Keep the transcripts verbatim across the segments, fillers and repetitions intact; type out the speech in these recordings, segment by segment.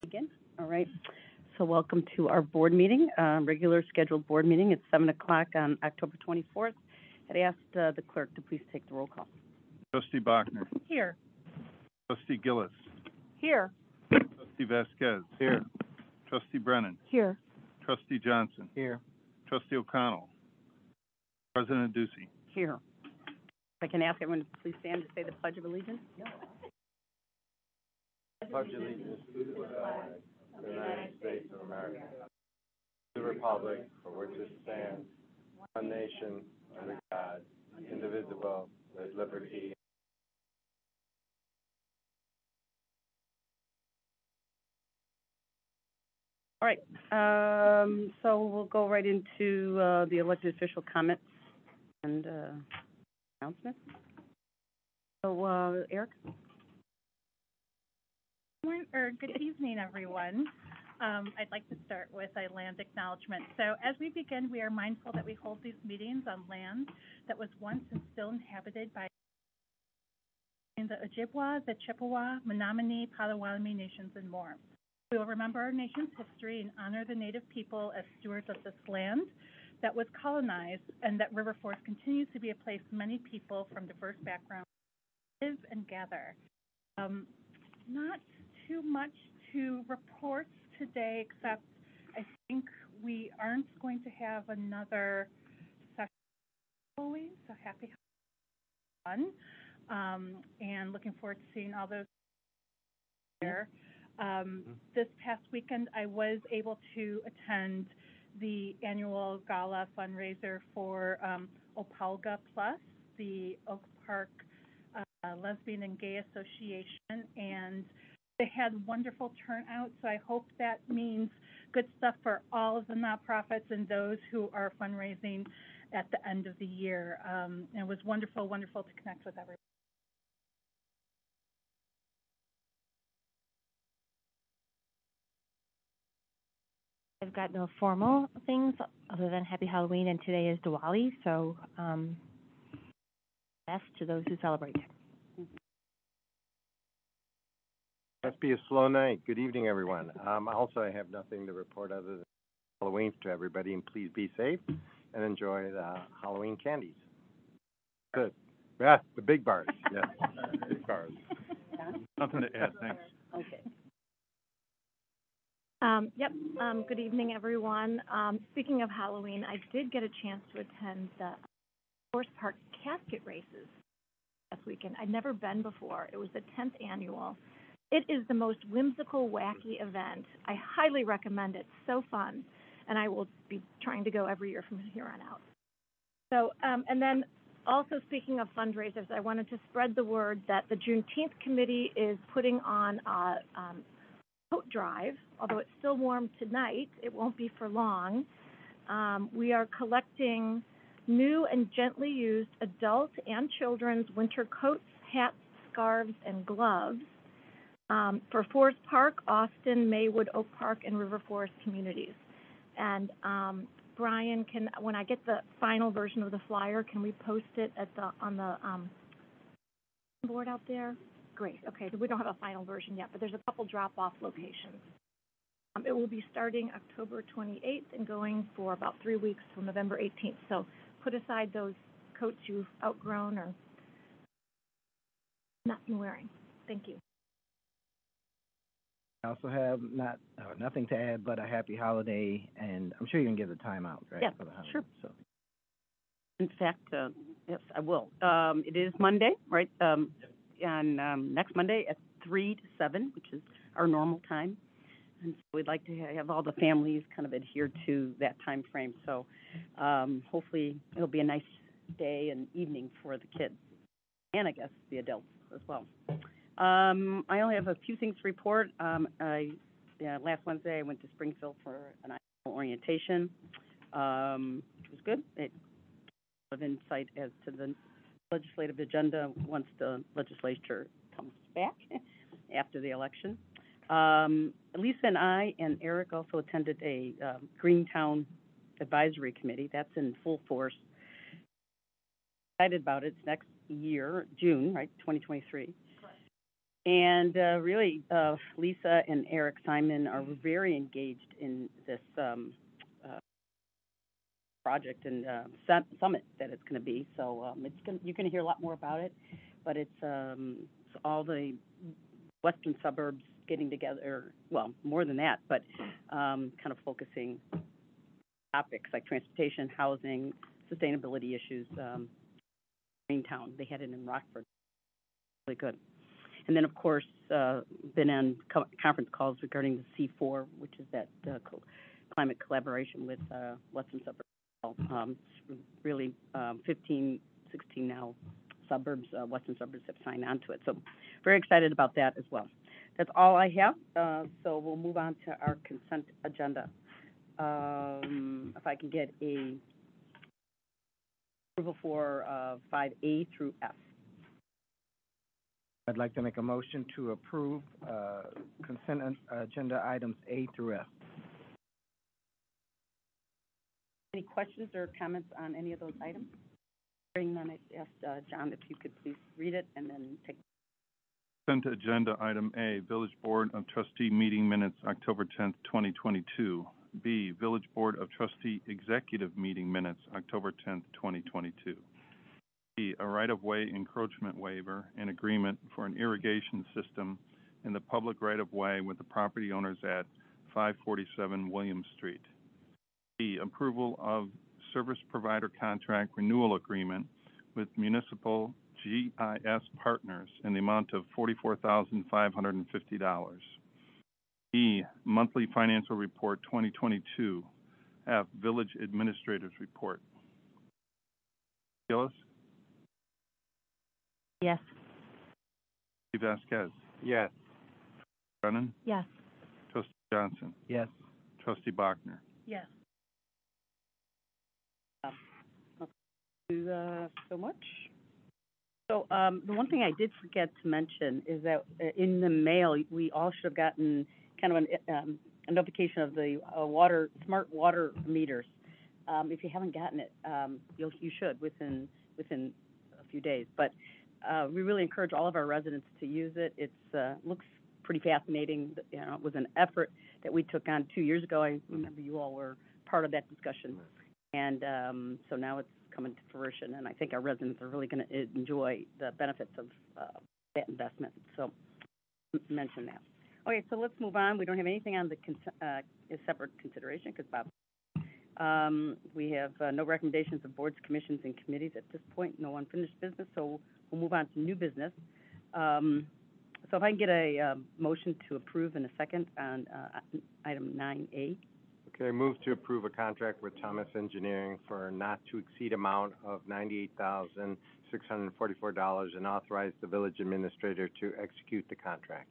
Begin. All right. So welcome to our board meeting, uh, regular scheduled board meeting. It's seven o'clock on October twenty-fourth. I'd asked uh, the clerk to please take the roll call. Trustee Bachner. Here. Trustee Gillis. Here. Trustee Vasquez. Here. Trustee Brennan. Here. Trustee Johnson. Here. Trustee O'Connell. President Ducey. Here. If I can ask everyone to please stand to say the Pledge of Allegiance. Pledge allegiance to the flag of the United States of America, to the republic for which it stands, one nation, under God, indivisible, with liberty. All right. Um, so we'll go right into uh, the elected official comments and uh, announcements. So, uh, Eric? Morning, or good evening, everyone. Um, I'd like to start with a land acknowledgement. So as we begin, we are mindful that we hold these meetings on land that was once and still inhabited by the Ojibwa, the Chippewa, Menominee, Potawatomi nations, and more. We will remember our nation's history and honor the Native people as stewards of this land that was colonized, and that River Forest continues to be a place many people from diverse backgrounds live and gather. Um, not too much to report today, except I think we aren't going to have another session Halloween, so happy Halloween. Um, and looking forward to seeing all those there. Um, this past weekend, I was able to attend the annual gala fundraiser for um, Opalga Plus, the Oak Park uh, Lesbian and Gay Association, and they had wonderful turnout, so I hope that means good stuff for all of the nonprofits and those who are fundraising at the end of the year. Um, it was wonderful, wonderful to connect with everyone. I've got no formal things other than Happy Halloween, and today is Diwali, so um, best to those who celebrate. Must be a slow night. Good evening, everyone. Um, also, I have nothing to report other than Halloween to everybody, and please be safe and enjoy the Halloween candies. Good. Yeah, the big bars. Yes, big bars. Nothing to add, thanks. Okay. Um, yep. Um, good evening, everyone. Um, speaking of Halloween, I did get a chance to attend the Forest Park casket races last weekend. I'd never been before. It was the tenth annual. It is the most whimsical, wacky event. I highly recommend it. So fun, and I will be trying to go every year from here on out. So, um, and then also speaking of fundraisers, I wanted to spread the word that the Juneteenth committee is putting on a um, coat drive. Although it's still warm tonight, it won't be for long. Um, we are collecting new and gently used adult and children's winter coats, hats, scarves, and gloves um, for Forest Park, Austin, Maywood, Oak Park, and River Forest communities. And um, Brian, can when I get the final version of the flyer, can we post it at the on the um, board out there? Great. Okay, so we don't have a final version yet, but there's a couple drop-off locations. Um, it will be starting October twenty-eighth and going for about three weeks till November eighteenth. So put aside those coats you've outgrown or not been wearing. Thank you. I also have not uh, nothing to add, but a happy holiday, and I'm sure you can give the time out, right? Yeah, for the holiday, sure. So. In fact, uh, yes, I will. Um, it is Monday, right? Um, and um, next Monday at three to seven, which is our normal time. And so we'd like to have all the families kind of adhere to that time frame. So um, hopefully it'll be a nice day and evening for the kids, and I guess the adults as well. Um, I only have a few things to report. Um, I, yeah, last Wednesday I went to Springfield for an annual orientation, um, which was good. It of insight as to the legislative agenda once the legislature comes back after the election. Um, Lisa and I and Eric also attended a uh, Greentown Advisory Committee. That's in full force. Excited about it. It's next year, June, right, twenty twenty-three. And uh, really, uh, Lisa and Eric Simon are very engaged in this um, uh, project and uh, su- summit that it's going to be. So um, it's gonna, you're going to hear a lot more about it. But it's, um, it's all the western suburbs getting together. Well, more than that, but um, kind of focusing topics like transportation, housing, sustainability issues. Um, Greentown, they had it in Rockford. Really good. And then, of course, uh, been on co- conference calls regarding the C four, which is that uh, co- climate collaboration with uh, Western Suburbs. Um, it's really um, fifteen, sixteen now suburbs, uh, Western Suburbs have signed on to it. So very excited about that as well. That's all I have. Uh, so we'll move on to our consent agenda. Um, if I can get a approval for uh, five A through F. I'd like to make a motion to approve uh, consent an- agenda items A through F. Any questions or comments on any of those items? Hearing none, I asked uh, John if you could please read it and then take. Consent agenda item A, Village Board of Trustee meeting minutes, October tenth, twenty twenty-two. B, Village Board of Trustee executive meeting minutes, October tenth, twenty twenty-two. C, a right-of-way encroachment waiver and agreement for an irrigation system in the public right-of-way with the property owners at five forty-seven William Street. D, approval of service provider contract renewal agreement with municipal G I S partners in the amount of forty-four thousand five hundred fifty dollars. E, monthly financial report twenty twenty-two. F, village administrators report. Gillis? Yes. Trustee Vasquez? Yes. Brennan? Yes. Trustee Johnson? Yes. Trustee Bachner? Yes. Thank you uh, so much. So um, the one thing I did forget to mention is that uh, in the mail, we all should have gotten kind of an, um, a notification of the uh, water, smart water meters. Um, if you haven't gotten it, um, you'll, you should within, within a few days. But uh, we really encourage all of our residents to use it. It's, uh, looks pretty fascinating. You know, it was an effort that we took on two years ago. I remember you all were part of that discussion. And um, so now it's coming to fruition, and I think our residents are really going to enjoy the benefits of uh, that investment. So m- mention that. Okay, so let's move on. We don't have anything on the cons- uh, separate consideration because Bob. Um, we have uh, no recommendations of boards, commissions, and committees at this point. No unfinished business, so we'll move on to new business. Um, so if I can get a uh, motion to approve in a second on uh, item nine A. Okay, move to approve a contract with Thomas Engineering for a not-to-exceed amount of ninety-eight thousand six hundred forty-four dollars and authorize the village administrator to execute the contract.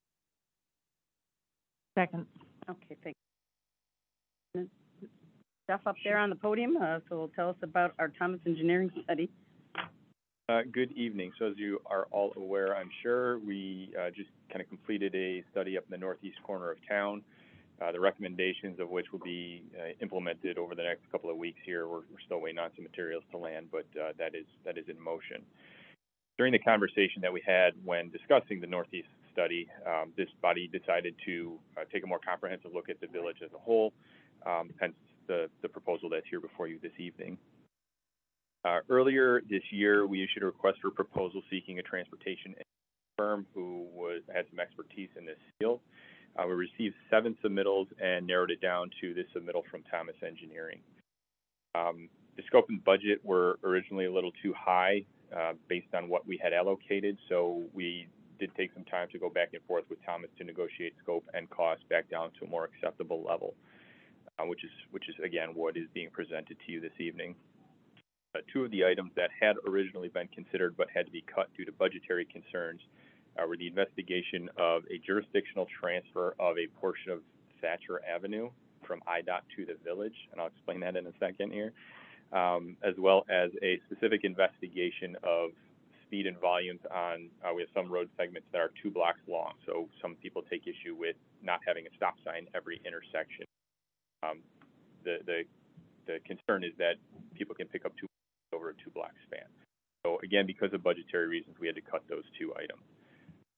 Second. Okay, thank you. Jeff up there on the podium, uh, so will tell us about our Thomas Engineering study. Uh, good evening. So as you are all aware, I'm sure, we uh, just kind of completed a study up in the northeast corner of town, uh, the recommendations of which will be uh, implemented over the next couple of weeks here. We're, we're still waiting on some materials to land, but uh, that is that is in motion. During the conversation that we had when discussing the northeast study, um, this body decided to uh, take a more comprehensive look at the village as a whole, um, hence the, the proposal that's here before you this evening. Uh, earlier this year, we issued a request for proposal seeking a transportation firm who was, had some expertise in this field. Uh, we received seven submittals and narrowed it down to this submittal from Thomas Engineering. Um, the scope and budget were originally a little too high uh, based on what we had allocated, so we did take some time to go back and forth with Thomas to negotiate scope and cost back down to a more acceptable level, uh, which is, which is again what is being presented to you this evening. Uh, two of the items that had originally been considered but had to be cut due to budgetary concerns uh, were the investigation of a jurisdictional transfer of a portion of Thatcher Avenue from I DOT to the village, and I'll explain that in a second here, um, as well as a specific investigation of speed and volumes on, uh, we have some road segments that are two blocks long, so some people take issue with not having a stop sign every intersection. Um, the, the, the concern is that people can pick up two over a two block span. So again, because of budgetary reasons, we had to cut those two items.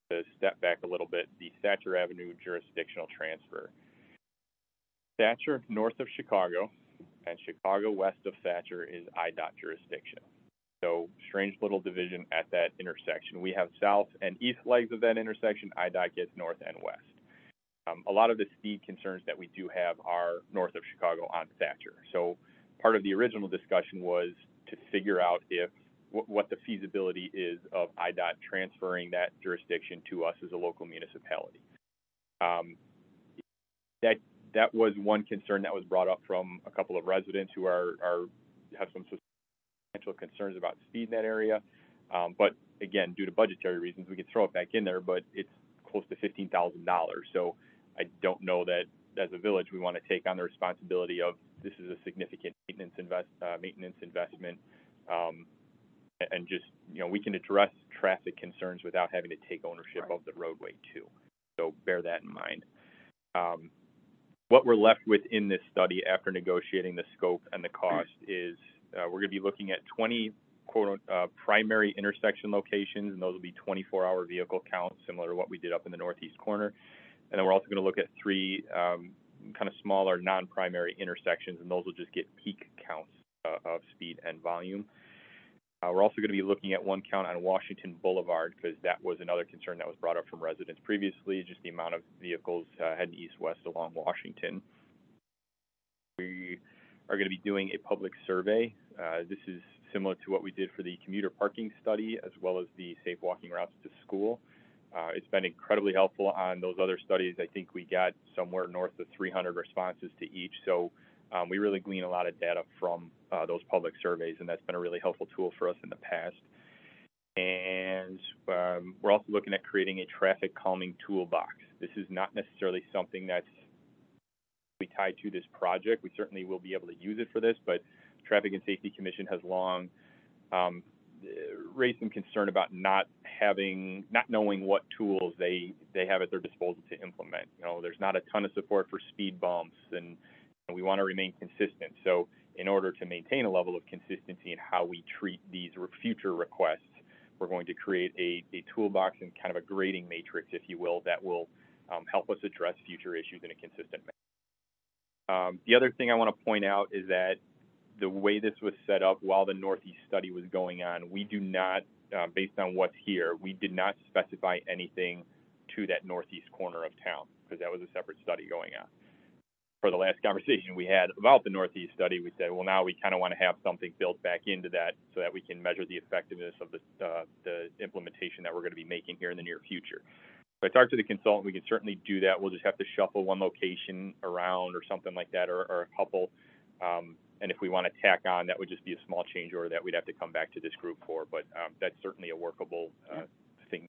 to step back a little bit, the Thatcher Avenue jurisdictional transfer. Thatcher, north of Chicago, and Chicago west of Thatcher is I DOT jurisdiction. So strange little division at that intersection. We have south and east legs of that intersection. I DOT gets north and west. Um, a lot of the speed concerns that we do have are north of Chicago on Thatcher. So part of the original discussion was to figure out if w what the feasibility is of I DOT transferring that jurisdiction to us as a local municipality. Um, that that was one concern that was brought up from a couple of residents who are, are have some substantial concerns about speed in that area. Um, but again, due to budgetary reasons, we could throw it back in there, but it's close to fifteen thousand dollars. So I don't know that as a village we want to take on the responsibility of this is a significant maintenance invest uh, maintenance investment, um, and just you know we can address traffic concerns without having to take ownership right. of the roadway too. So bear that in mind. Um, what we're left with in this study after negotiating the scope and the cost is uh, we're going to be looking at twenty quote uh, primary intersection locations, and those will be twenty-four hour vehicle counts, similar to what we did up in the northeast corner. And then we're also going to look at three um, kind of smaller non-primary intersections, and those will just get peak counts uh, of speed and volume. Uh, we're also going to be looking at one count on Washington Boulevard, because that was another concern that was brought up from residents previously, just the amount of vehicles uh, heading east-west along Washington. We are going to be doing a public survey. Uh, this is similar to what we did for the commuter parking study, as well as the safe walking routes to school. Uh, it's been incredibly helpful on those other studies. I think we got somewhere north of three hundred responses to each. So um, we really glean a lot of data from uh, those public surveys, and that's been a really helpful tool for us in the past. And um, we're also looking at creating a traffic calming toolbox. This is not necessarily something that's we tied to this project. We certainly will be able to use it for this, but Traffic and Safety Commission has long um, raised some concern about not having, not knowing what tools they they have at their disposal to implement. You know, there's not a ton of support for speed bumps, and, and we want to remain consistent. So, in order to maintain a level of consistency in how we treat these future requests, we're going to create a, a toolbox and kind of a grading matrix, if you will, that will um, help us address future issues in a consistent manner. Um, the other thing I want to point out is that the way this was set up while the Northeast study was going on, we do not, uh, based on what's here, we did not specify anything to that northeast corner of town, because that was a separate study going on. For the last conversation we had about the Northeast study, we said, well, now we kind of want to have something built back into that so that we can measure the effectiveness of the, uh, the implementation that we're going to be making here in the near future. So I talked to the consultant. We can certainly do that. We'll just have to shuffle one location around or something like that, or, or a couple. Um, and if we want to tack on, that would just be a small change order that we'd have to come back to this group for. But um, that's certainly a workable uh, thing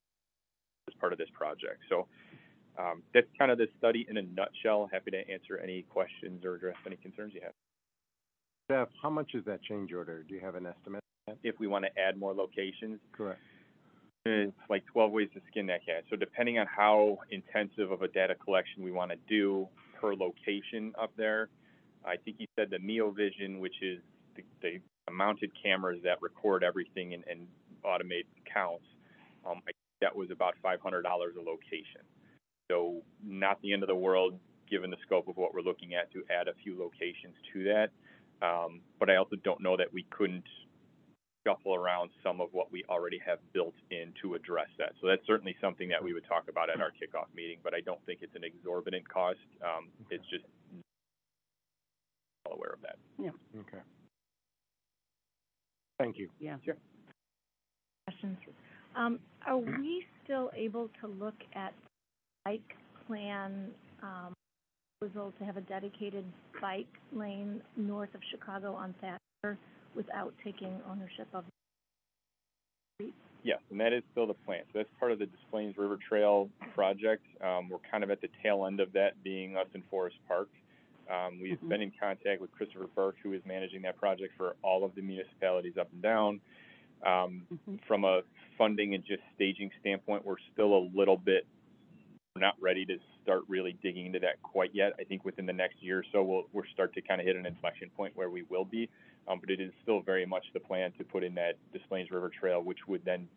as part of this project. So um, that's kind of the study in a nutshell. Happy to answer any questions or address any concerns you have. Steph, how much is that change order? Do you have an estimate? If we want to add more locations? Correct. It's like twelve ways to skin that cat. So depending on how intensive of a data collection we want to do per location up there, I think he said the MeoVision, which is the, the mounted cameras that record everything and, and automate counts, um, I think that was about five hundred dollars a location. So not the end of the world given the scope of what we're looking at to add a few locations to that. Um, but I also don't know that we couldn't shuffle around some of what we already have built in to address that. So that's certainly something that we would talk about at our kickoff meeting, but I don't think it's an exorbitant cost. Um, it's just well aware of that. Yeah. Okay. Thank you. Yeah. Sure. Questions? Um, are we still able to look at bike plan, um, proposal to have a dedicated bike lane north of Chicago on Thatcher without taking ownership of the street? Yes, and that is still the plan. So that's part of the Des Plaines River Trail project. Um, we're kind of at the tail end of that, being us in Forest Park. Um, we've mm-hmm. been in contact with Christopher Burke, who is managing that project for all of the municipalities up and down. Um, mm-hmm. From a funding and just staging standpoint, we're still a little bit, we're not ready to start really digging into that quite yet. I think within the next year or so, we'll, we'll start to kind of hit an inflection point where we will be. Um, but it is still very much the plan to put in that Des Plaines River Trail, which would then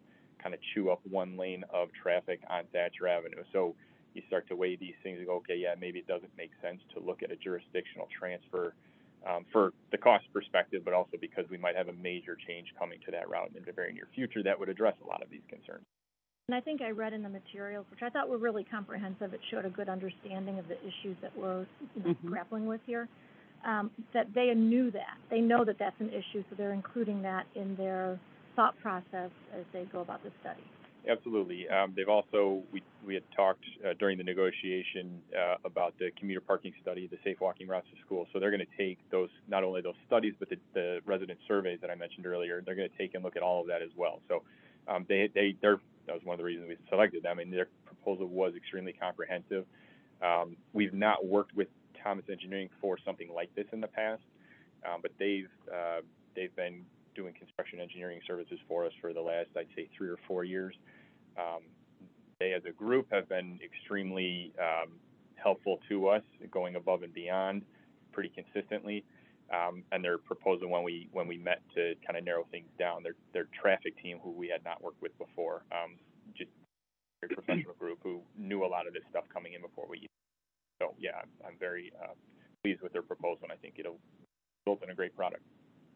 kind of chew up one lane of traffic on Thatcher Avenue. So you start to weigh these things and go, okay, yeah, maybe it doesn't make sense to look at a jurisdictional transfer um, for the cost perspective, but also because we might have a major change coming to that route in the very near future that would address a lot of these concerns. And I think I read in the materials, which I thought were really comprehensive, it showed a good understanding of the issues that we're, you know, Mhm. grappling with here, um, that they knew that. They know that that's an issue, so they're including that in their thought process as they go about the study. Absolutely. Um, they've also, we, we had talked uh, during the negotiation uh, about the commuter parking study, the safe walking routes to school. So they're going to take those, not only those studies, but the, the resident surveys that I mentioned earlier. They're going to take and look at all of that as well. So um, they, they, they're, that was one of the reasons we selected them. I mean, their proposal was extremely comprehensive. Um, we've not worked with Thomas Engineering for something like this in the past, um, but they've, uh, they've been doing construction engineering services for us for the last, I'd say, three or four years. Um, they, as a group, have been extremely um, helpful to us, going above and beyond pretty consistently. Um, and their proposal when we when we met to kind of narrow things down, their their traffic team, who we had not worked with before, um, just a very professional group who knew a lot of this stuff coming in before we. So yeah, I'm, I'm very uh, pleased with their proposal, and I think it'll result in a great product.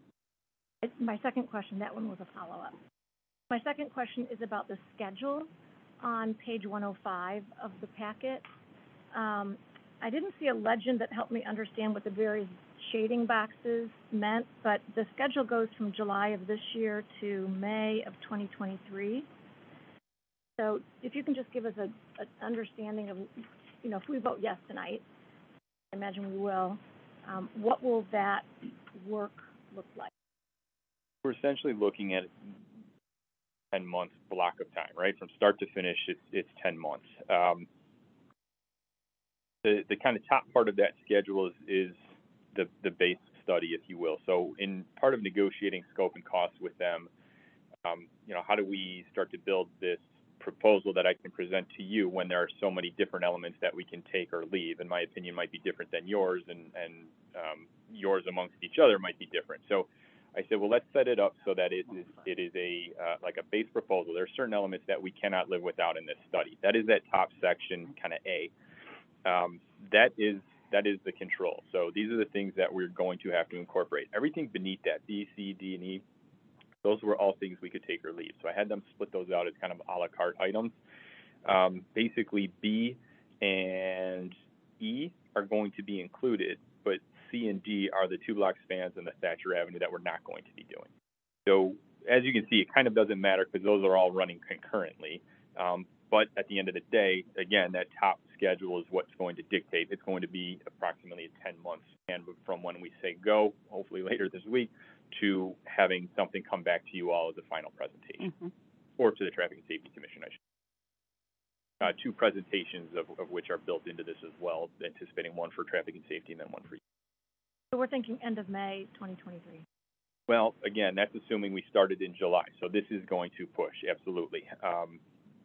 My second question, that one was a follow-up. My second question is about the schedule on page one oh five of the packet. Um, I didn't see a legend that helped me understand what the various shading boxes meant, but the schedule goes from July of this year to May of twenty twenty-three. So if you can just give us a, an understanding of, you know, if we vote yes tonight, I imagine we will, um, what will that work look like? We're essentially looking at ten month block of time, right? From start to finish, it's, it's ten months. Um, the, the kind of top part of that schedule is, is the, the base study, if you will. So in part of negotiating scope and costs with them, um, you know, how do we start to build this proposal that I can present to you when there are so many different elements that we can take or leave? And my opinion might be different than yours, and, and um, yours amongst each other might be different. So I said, well, let's set it up so that it is, it is a uh, like a base proposal. There are certain elements that we cannot live without in this study. That is that top section, kind of A. Um, that is that is the control. So these are the things that we're going to have to incorporate. Everything beneath that, B, C, D, and E, those were all things we could take or leave. So I had them split those out as kind of a la carte items. Um, basically, B and E are going to be included, but C and D are the two block spans and the Thatcher Avenue that we're not going to be doing. So as you can see, it kind of doesn't matter because those are all running concurrently. Um, but at the end of the day, again, that top schedule is what's going to dictate. It's going to be approximately a ten month span from when we say go, hopefully later this week, to having something come back to you all as a final presentation, Mm-hmm. or to the Traffic and Safety Commission, I should. Uh, two presentations of, of which are built into this as well, anticipating one for traffic and safety and then one for you. So we're thinking end of May twenty twenty-three. Well, again, that's assuming we started in July, so this is going to push, absolutely. Um,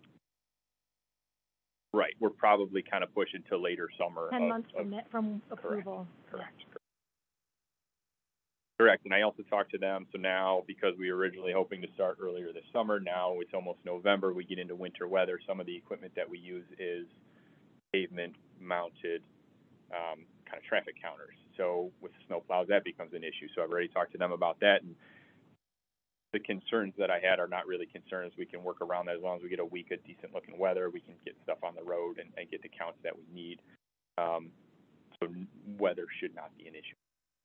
right, we're probably kind of pushing to later summer. Ten of, months of, from, from approval. Correct. Correct. Correct, and I also talked to them, so now, because we were originally hoping to start earlier this summer, now it's almost November, we get into winter weather. Some of the equipment that we use is pavement-mounted um, kind of traffic counters. So with snow plows, that becomes an issue. So I've already talked to them about that, and the concerns that I had are not really concerns. We can work around that as long as we get a week of decent-looking weather. We can get stuff on the road and, and get the counts that we need. Um, so weather should not be an issue.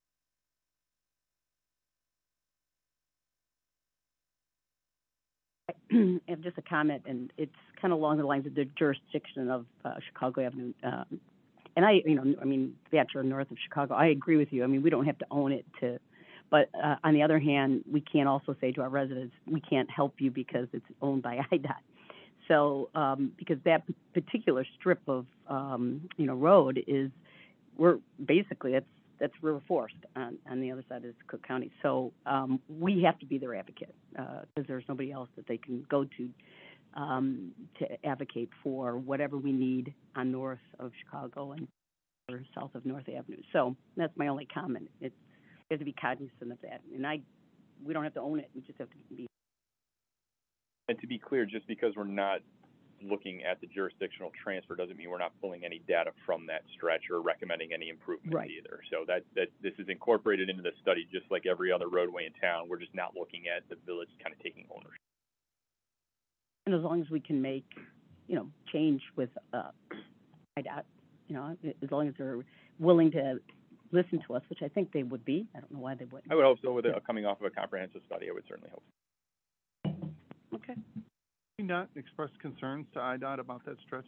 I have just a comment, and it's kind of along the lines of the jurisdiction of uh, Chicago Avenue. Um, and I, you know, I mean, Thatcher north of Chicago, I agree with you. I mean, we don't have to own it to, but uh, on the other hand, we can't also say to our residents, we can't help you because it's owned by I D O T. So, um, because that particular strip of, um, you know, road is, we're basically, it's, that's River Forest on, on the other side is Cook County. So um, we have to be their advocate because uh, there's nobody else that they can go to um, to advocate for whatever we need on north of Chicago and or south of North Avenue. So that's my only comment. It's, we have to be cognizant of that. And I, we don't have to own it. We just have to be And to be clear, just because we're not looking at the jurisdictional transfer doesn't mean we're not pulling any data from that stretch or recommending any improvements Right. either. So that, that, this is incorporated into the study just like every other roadway in town. We're just not looking at the village kind of taking ownership. And as long as we can make, you know, change with, uh, I doubt, you know, as long as they're willing to listen to us, which I think they would be. I don't know why they wouldn't. I would hope so with it coming off of a comprehensive study. I would certainly hope so. Okay. Did you not express concerns to I DOT about that stretch?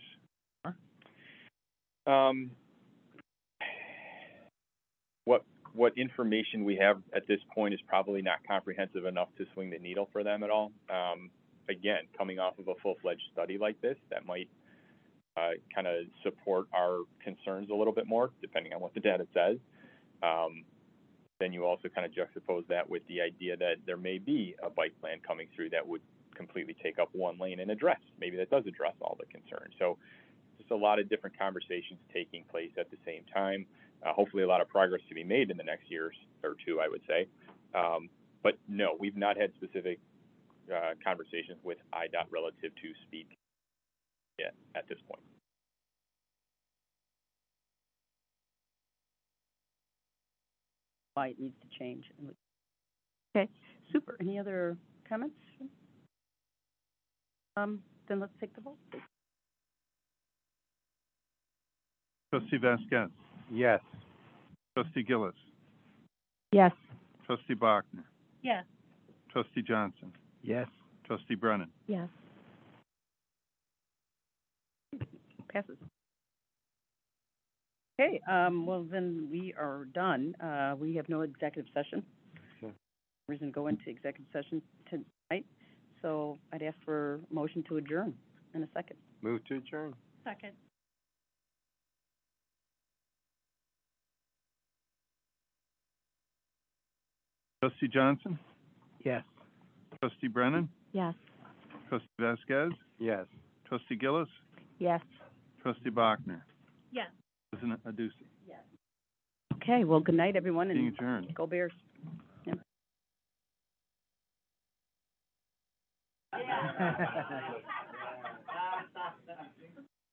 Um, what, what information we have at this point is probably not comprehensive enough to swing the needle for them at all. Um, again, coming off of a full-fledged study like this, that might uh, kind of support our concerns a little bit more, depending on what the data says. Um, then you also kind of juxtapose that with the idea that there may be a bike plan coming through that would completely take up one lane and address. Maybe that does address all the concerns. So just a lot of different conversations taking place at the same time. Uh, hopefully a lot of progress to be made in the next year or two, I would say. Um, but no, we've not had specific uh, conversations with I DOT relative to speed yet at this point. Why it needs to change. Okay, super. Any other comments? Um, then let's take the vote, please. Trustee Vasquez, Yes. trustee Gillis, Yes. trustee Bachner, Yes. trustee Johnson, Yes. trustee Brennan. Yes. Passes. Okay, um, well, then we are done. Uh, we have no executive session. Okay. Reason to go into executive session tonight, so I'd ask for a motion to adjourn in a second. Move to adjourn. Second. Trustee Johnson, Yes. trustee Brennan, Yes. trustee Vasquez, Yes. trustee Gillis, Yes. trustee Bachner. Yes. President Aducey. Okay, well, good night, everyone, Being and adjourned. go Bears. Yeah.